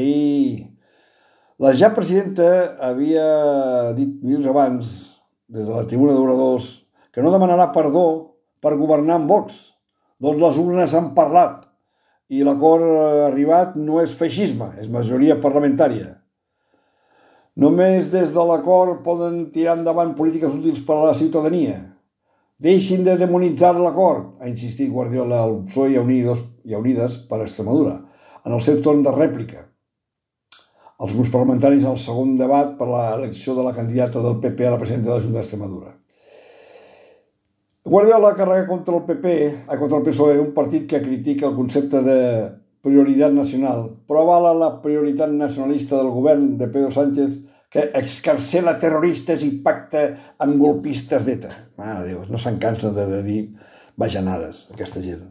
[SPEAKER 1] La ja presidenta havia dit minuts abans, des de la tribuna d'oradors, que no demanarà perdó per governar amb Vox. Doncs les urnes han parlat i l'acord arribat no és feixisme, és majoria parlamentària. Només des de l'acord poden tirar endavant polítiques útils per a la ciutadania. Deixin de demonitzar l'acord, ha insistit Guardiola al PSOE i a Unides per Extremadura, en el seu torn de rèplica. Els grups parlamentaris al segon debat per l'elecció de la candidata del PP a la presidenta de la Junta d'Extremadura. Guardiola carrega contra el PSOE, un partit que critica el concepte de prioritat nacional, però avala la prioritat nacionalista del govern de Pedro Sánchez, que excarcela terroristes i pacta amb golpistes d'ETA. Mare de Déu, no se'n cansen de dir bajanades, aquesta gent.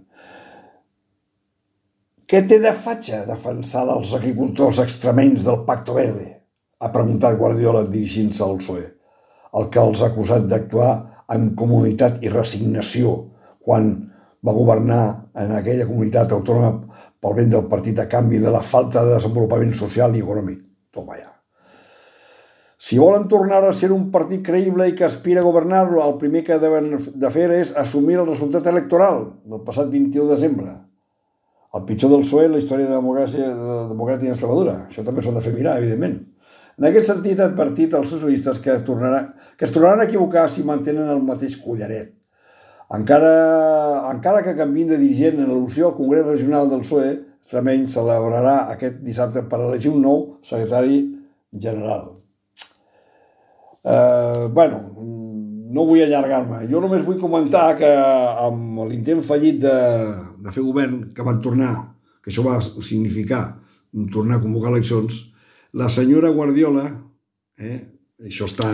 [SPEAKER 1] Què té de fatxa defensar els agricultors extremenys del Pacto Verde? Ha preguntat Guardiola dirigint-se al PSOE, el que els ha acusat d'actuar amb comoditat i resignació quan va governar en aquella comunitat autònoma pel vent del partit a canvi de la falta de desenvolupament social i econòmic. Toma ja. Si volen tornar a ser un partit creïble i que aspira a governar-lo, el primer que deuen de fer és assumir el resultat electoral del passat 21 de desembre. El pitjor del PSOE en la història democràtica d'Extremadura. Això també s'ho han de fer mirar, evidentment. En aquest sentit, ha advertit als socialistes que es tornaran a equivocar si mantenen el mateix collaret. Encara que canviïn de dirigent en al·lusió al Congrés Regional del PSOE, Extremeny celebrarà aquest dissabte per elegir un nou secretari general. No vull allargar-me. Jo només vull comentar que amb l'intent fallit de fer govern que van tornar, que això va significar tornar a convocar eleccions, la senyora Guardiola, això està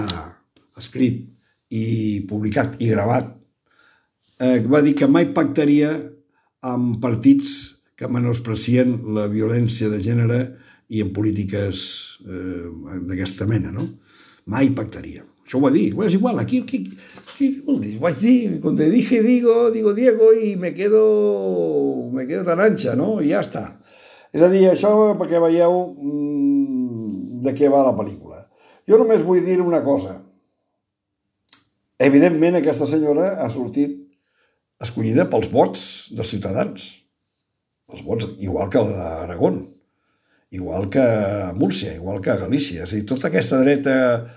[SPEAKER 1] escrit i publicat i gravat, va dir que mai pactaria amb partits que menosprecien la violència de gènere i en polítiques d'aquesta mena, no? Mai pactaria. Això ho va dir. Bueno, és igual, aquí vol dir? Vaig dir, quan te dije digo Diego y me quedo tan ancha, no? I ja està. És a dir, això perquè veieu de què va la pel·lícula. Jo només vull dir una cosa. Evidentment, aquesta senyora ha sortit escollida pels vots dels ciutadans. Els vots, igual que la d'Aragón, igual que a Múrcia, igual que a Galícia. És a dir, tota aquesta dreta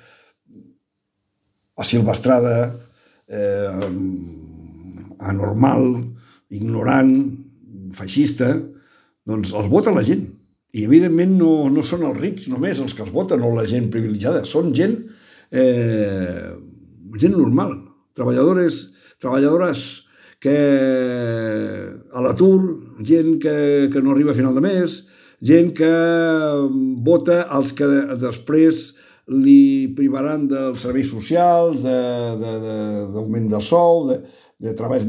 [SPEAKER 1] asilvestrada, anormal, ignorant, feixista, doncs els vota la gent. I, evidentment, no són els rics només els que els voten o la gent privilegiada. Són gent normal, treballadores que a l'atur, gent que no arriba a final de mes, gent que vota els que després li privaran dels serveis socials, d'augment del sou, de treballs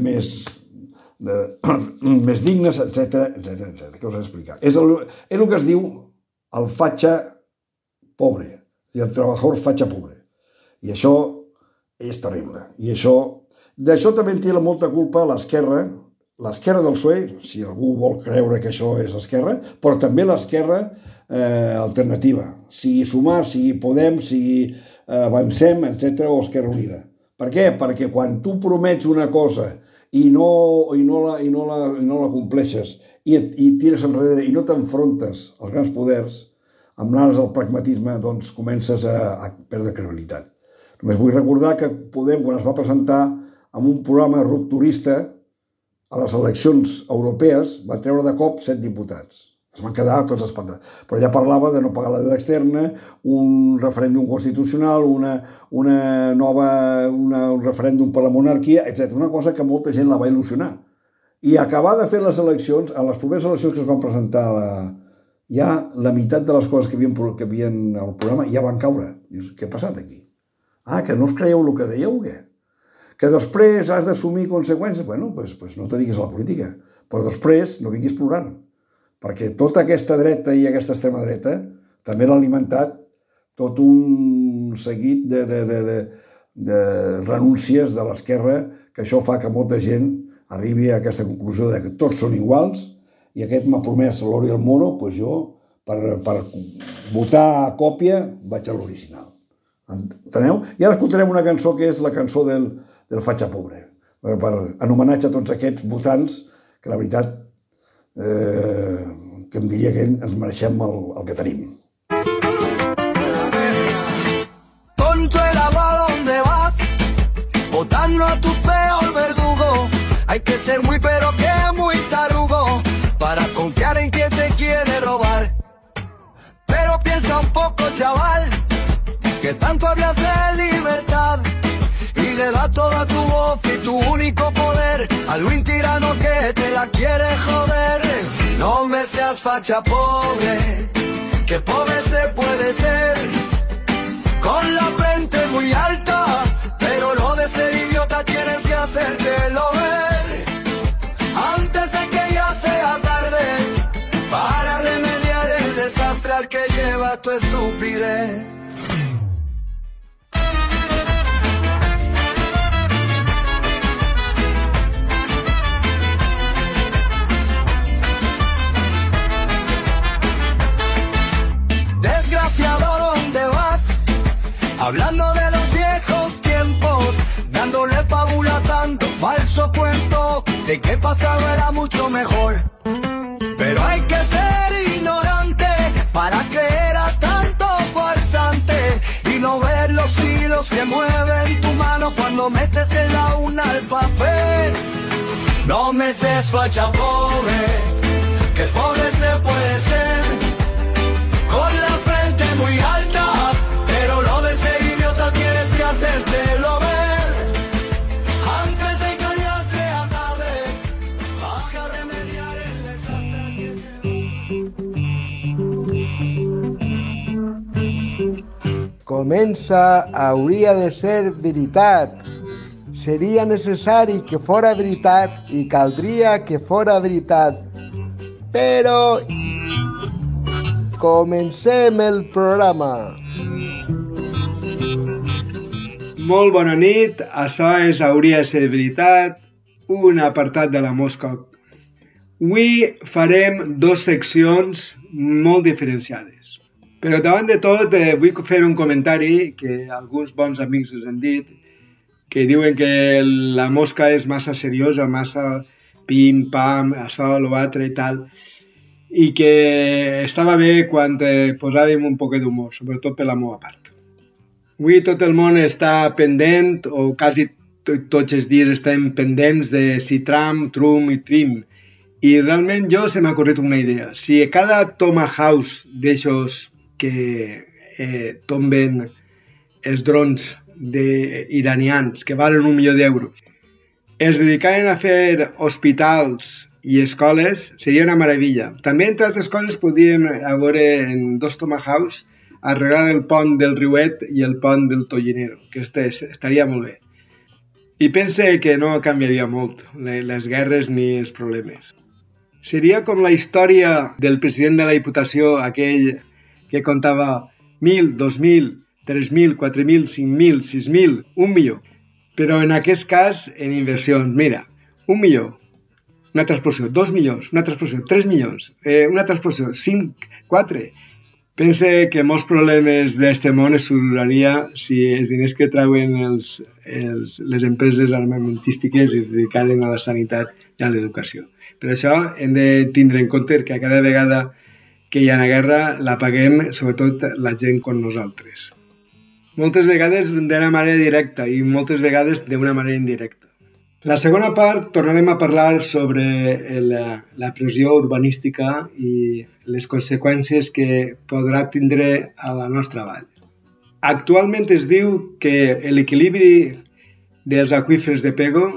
[SPEAKER 1] més dignes, etc. Què us he d'explicar? És el que es diu el fatxa pobre, el trabajador fatxa pobre. I això és terrible. I d'això també en té molta culpa l'esquerra del PSOE, si algú vol creure que això és l'esquerra, però també l'esquerra alternativa, sigui Sumar, sigui Podem, sigui Avancem, etc., o Esquerra Unida. Per què? Perquè quan tu promets una cosa i no la compleixes i tires enrere i no t'enfrontes als grans poders, amb l'art del pragmatisme, doncs comences a perdre credibilitat. Només vull recordar que Podem, quan es va presentar amb un programa rupturista a les eleccions europees, va treure de cop 7 diputats. Es van quedar tots espantats. Però ja parlava de no pagar la deuda externa, un referèndum constitucional, un referèndum per la monarquia, etc. Una cosa que molta gent la va il·lusionar. I acabar de fer les eleccions, a les properes eleccions que es van presentar, ja la meitat de les coses que havien al programa ja van caure. Dius, què ha passat aquí? Que no us creieu el que dèieu, què? Que després has d'assumir conseqüències? Bueno, doncs no te diguis a la política, però després no vinguis plorant. Perquè tota aquesta dreta i aquesta extrema dreta també l'ha alimentat tot un seguit de renúncies de l'esquerra, que això fa que molta gent arribi a aquesta conclusió de que tots són iguals i aquest m'ha promès l'oro i el moro, doncs jo, per votar a còpia, vaig a l'original. Enteneu? I ara escoltarem una cançó que és la cançó del Fatxa Pobre, per anomenatge a tots aquests votants que la veritat que em diria que ens mereixem el que tenim.
[SPEAKER 2] Consuela, ¿a dónde vas? Votando a tu peor verdugo. Hay que ser muy pero que muy tarugo para confiar en quien te quiere robar. Pero piensa un poco, chaval, que tanto hablas de libertad y le das toda tu voz y tu único poder a un tirano que te la quiere joder. No me seas facha pobre, que pobre se puede ser, con la frente muy alta, pero lo de ser idiota tienes que hacértelo ver, antes de que ya sea tarde, para remediar el desastre al que lleva tu estupidez. Hablando de los viejos tiempos, dándole fábula a tanto falso cuento de que pasado era mucho mejor. Pero hay que ser ignorante para creer a tanto farsante y no ver los hilos que mueven tu mano cuando metes en la una el papel. No me seas facha pobre, que pobre se puede ser, con la frente muy alta, pero lo de ser idiota tienes que hacértelo ver, antes de que ya sea tarde, baja a remediar el desastre.
[SPEAKER 6] Comença Hauria de ser veritat. seria necessari que fora veritat i caldria que fora veritat. Però comencem el programa. Molt bona nit, això és Hauria de ser veritat, un apartat de la Mosca. Avui farem dues seccions molt diferenciades. Però davant de tot vull fer un comentari que alguns bons amics us han dit, que diuen que la Mosca és massa seriosa, massa pim, pam, això, l'altre i tal, i que estava bé quan posàvem un poc d'humor, sobretot per la meva part. Avui tot el món està pendent, o quasi tots els dies estem pendents de si Trump, Trump i Trim. I realment se m'ha ocorrit una idea. Si a cada Tomahawk d'aixòs que tomben els drons iranians, que valen $1 milió, es dedicaren a fer hospitals i escoles, seria una meravella. També, entre altres coses, podríem veure en 2 Tomahawks arreglar el pont del Riuet i el pont del Tollinero, que estaria molt bé. I pense que no canviaria molt les guerres ni els problemes. Seria com la història del president de la Diputació, aquell que contava 1.000, 2.000, 3.000, 4.000, 5.000, 6.000, 1 milió. Però en aquest cas, en inversions, mira, 1 milió, una altra explosió, 2 milions, una altra explosió, 3 milions, una altra explosió, 5, 4... Pense que molts problemes d'aquest món es solucionaria si els diners que treuen les empreses armamentístiques es dedicaren a la sanitat i a l'educació. Per això hem de tindre en compte que cada vegada que hi ha una guerra la paguem sobretot la gent com nosaltres. Moltes vegades d'una manera directa i moltes vegades d'una manera indirecta. La segona part tornarem a parlar sobre la pressió urbanística i les conseqüències que podrà tindre a la nostra vall. Actualment es diu que l'equilibri dels aqüífers de Pego,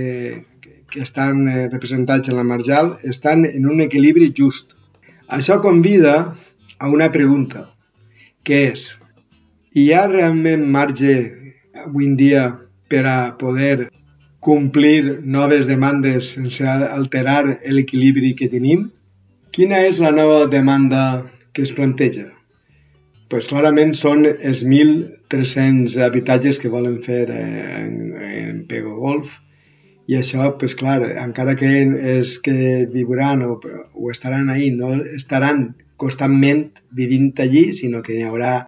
[SPEAKER 6] que estan representats en la marjal, estan en un equilibri just. Això convida a una pregunta, que és: hi ha realment marge avui en dia per a poder complir noves demandes sense alterar l'equilibri que tenim? Quina és la nova demanda que es planteja? Pues clarament són els 1.300 habitatges que volen fer en Pego Golf, i això, pues clar, encara que els que viuran o estaran ahí no estaran constantment vivint allí, sinó que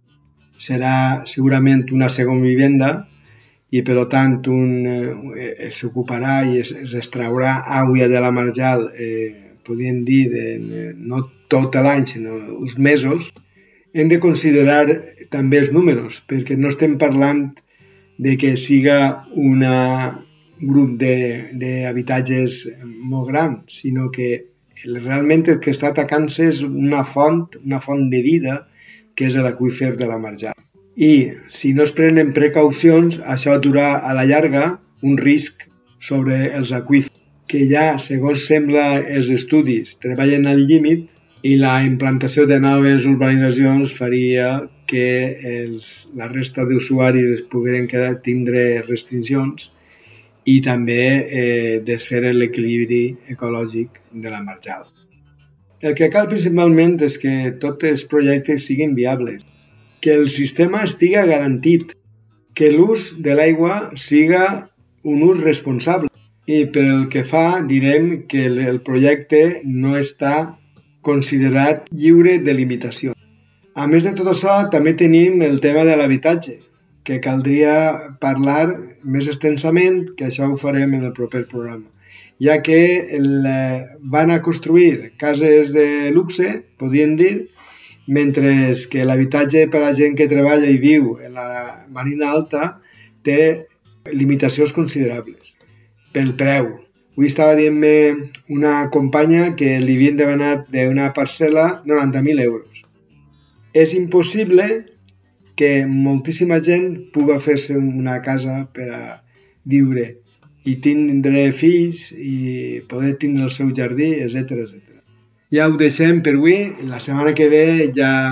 [SPEAKER 6] serà segurament una segona vivenda, i per tant s'ocuparà i es extraurà aigua de la marjal, podríem dir, no tot l'any, sinó uns mesos. Hem de considerar també els números, perquè no estem parlant de que siga un grup d'habitatges molt gran, sinó que realment el que està atacant-se és una font de vida, que és l'aqüífer de la marjal. I si no es prenen precaucions, això durà a la llarga un risc sobre els aqüífers, que ja, segons sembla els estudis, treballen al límit, i la implantació de noves urbanitzacions faria que la resta d'usuaris pogueren tindre restriccions i també desfer l'equilibri ecològic de la marjal. El que cal principalment és que tots els projectes siguin viables, que el sistema estiga garantit, que l'ús de l'aigua siga un ús responsable. I per el que fa, direm que el projecte no està considerat lliure de limitació. A més de tot això, també tenim el tema de l'habitatge, que caldria parlar més extensament, que això ho farem en el proper programa, ja que van a construir cases de luxe, podríem dir, mentre que l'habitatge per a la gent que treballa i viu en la Marina Alta té limitacions considerables pel preu. Avui estava dient-me una companya que li havien demanat d'una parcel·la 90.000 euros. És impossible que moltíssima gent pugui fer-se una casa per a viure i tindre fills i poder tindre el seu jardí, etc. Ja ho deixem per avui. La setmana que ve ja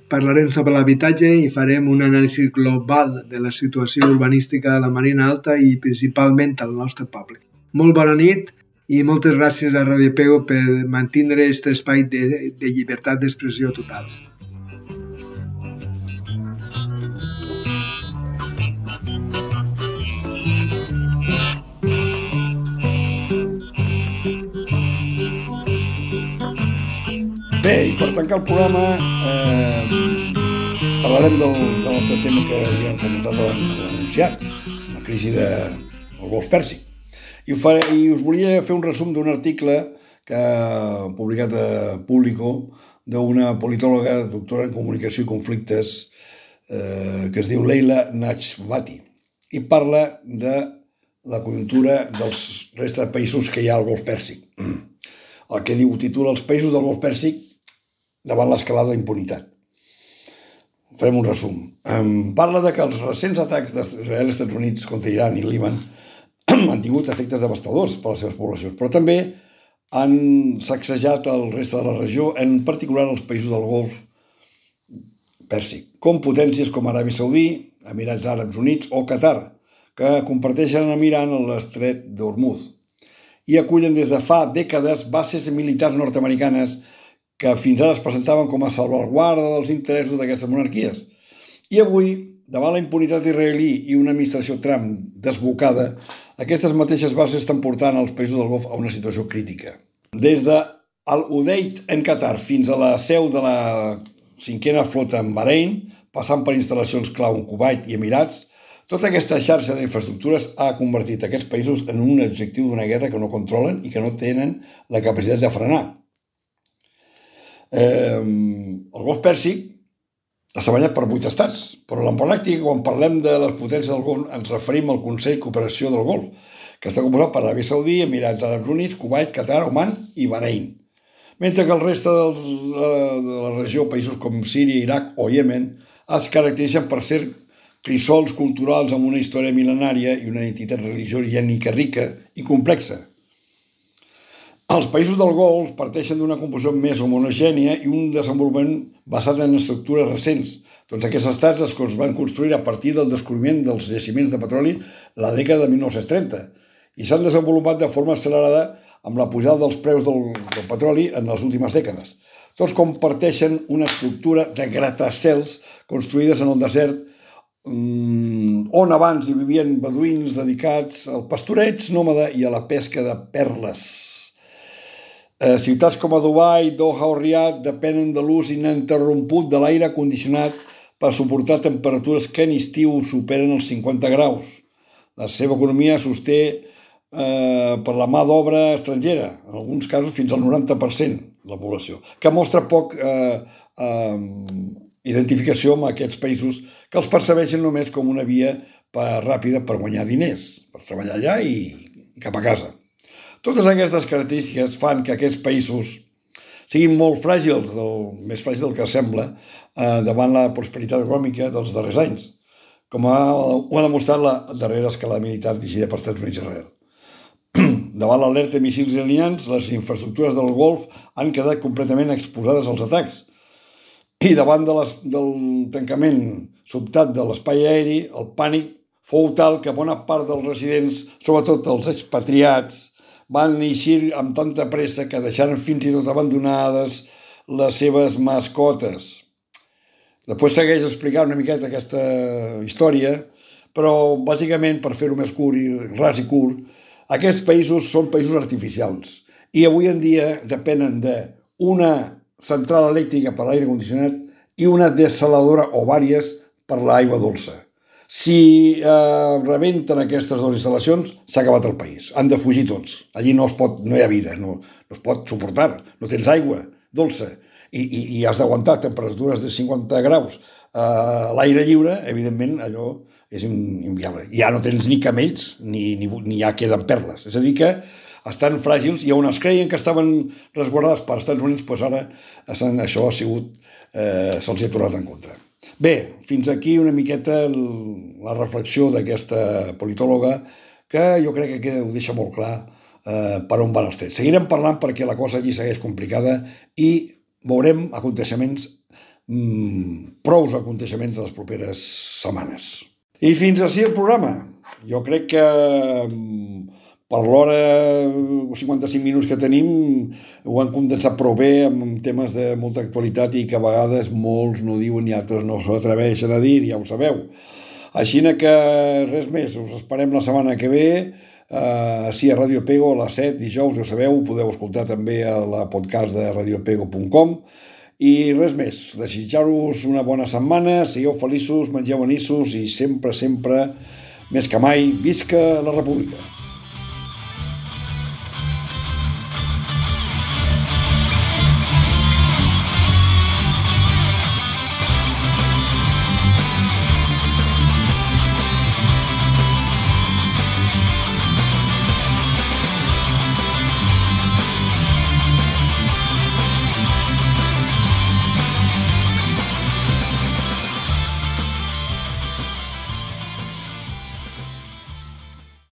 [SPEAKER 6] parlarem sobre l'habitatge i farem un anàlisi global de la situació urbanística de la Marina Alta i principalment al nostre poble. Molt bona nit i moltes gràcies a Radio Pego per mantenir aquest espai de llibertat d'expressió total.
[SPEAKER 1] Bé, i per tancar el programa parlarem del nostre tema que havíem començat anunciat, la crisi del Golf Pèrsic. I us volia fer un resum d'un article que ha publicat a Público d'una politòloga, doctora en comunicació i conflictes, que es diu Leila Najvati, i parla de la conjuntura dels restes de països que hi ha al Golf Pèrsic. El que titula els països del Golf Pèrsic davant l'escalada d'impunitat. Farem un resum. Parla de que els recents atacs d'Israel, Estats Units contra Iran i Líban han tingut efectes devastadors per a les seves poblacions, però també han sacsejat el reste de la regió, en particular els països del Golf Pèrsic, com potències com Aràbia Saudí, Emirats Àrabs Units o Qatar, que comparteixen amb Iran l'estret d'Hormuz i acullen des de fa dècades bases militars nord-americanes que fins ara es presentaven com a salvaguarda dels interessos d'aquestes monarquies. I avui, davant la impunitat israelí i una administració Trump desbocada, aquestes mateixes bases estan portant els països del Golf a una situació crítica. Des de Al-Udeid en Qatar fins a la seu de la 5a flota en Bahrein, passant per instal·lacions clau en Kuwait i Emirats, tota aquesta xarxa d'infraestructures ha convertit aquests països en un objectiu d'una guerra que no controlen i que no tenen la capacitat de frenar. El Golf Pèrsic està banyat per 8 estats, però en la pràctica, quan parlem de les potències del Golf, ens referim al Consell de Cooperació del Golf, que està composat per Aràbia Saudí, Emirats Àrabs Units, Kuwait, Qatar, Oman i Bahrein. Mentre que el reste de la regió, països com Síria, Iraq o Iemen, es caracteritzen per ser crissols culturals amb una història mil·lenària i una identitat religiosa rica i complexa. Els països del Golf parteixen d'una composició més homogènia i un desenvolupament basat en estructures recents. Tots aquests estats es van construir a partir del descobriment dels jaciments de petroli la dècada de 1930 i s'han desenvolupat de forma accelerada amb la pujada dels preus del petroli en les últimes dècades. Tots comparteixen una estructura de gratacels construïdes en el desert on abans hi vivien beduïns dedicats al pastoreig nòmada i a la pesca de perles. Ciutats com a Dubai, Doha o Riad depenen de l'ús ininterromput de l'aire condicionat per suportar temperatures que en estiu superen els 50 graus. La seva economia sosté per la mà d'obra estrangera, en alguns casos fins al 90% de la població, que mostra poc identificació amb aquests països que els percebeixen només com una via ràpida per guanyar diners, per treballar allà i cap a casa. Totes aquestes característiques fan que aquests països siguin molt fràgils, més fràgils del que sembla, davant la prosperitat econòmica dels darrers anys, com ho ha demostrat la darrera escalada militar dirigida per Estats Units i Israel. Davant l'alerta de míssils iranians, les infraestructures del Golf han quedat completament exposades als atacs. I davant del tancament sobtat de l'espai aeri, el pànic fou tal que bona part dels residents, sobretot els expatriats, van eixir amb tanta pressa que deixaren fins i tot abandonades les seves mascotes. Després segueix explicant una miqueta aquesta història, però bàsicament, per fer-ho més curt i ras i curt, aquests països són països artificials i avui en dia depenen d'una central elèctrica per l'aire condicionat i una desaladora o vàries per l'aigua dolça. Si rebenten aquestes dues instal·lacions, s'ha acabat el país. Han de fugir tots. Allí no hi ha vida, no es pot suportar. No tens aigua dolça i has d'aguantar temperatures de 50 graus. L'aire lliure, evidentment, allò és inviable. Ja no tens ni camells ni ja queden perles. És a dir que estan fràgils i on es creien que estaven resguardats per Estats Units, doncs ara això ha sigut, se'ls ha tornat en contra. Bé, fins aquí una miqueta la reflexió d'aquesta politòloga que jo crec que ho deixa molt clar per on van els trets. Seguirem parlant perquè la cosa allí segueix complicada i veurem aconteixements prous aconteixements de les properes setmanes. I fins ací el programa. Jo crec que per l'hora 55 minuts que tenim ho han condensat prou bé amb temes de molta actualitat i que a vegades molts no diuen i altres no s'atreveixen a dir, ja ho sabeu. Així que res més, us esperem la setmana que ve, sí, a Radio Pego a les 7 dijous, ja ho sabeu, ho podeu escoltar també a la podcast de radiopego.com. I res més, desitjar-vos una bona setmana, sigueu feliços, mengeu anissos i sempre, sempre, més que mai, visca la República!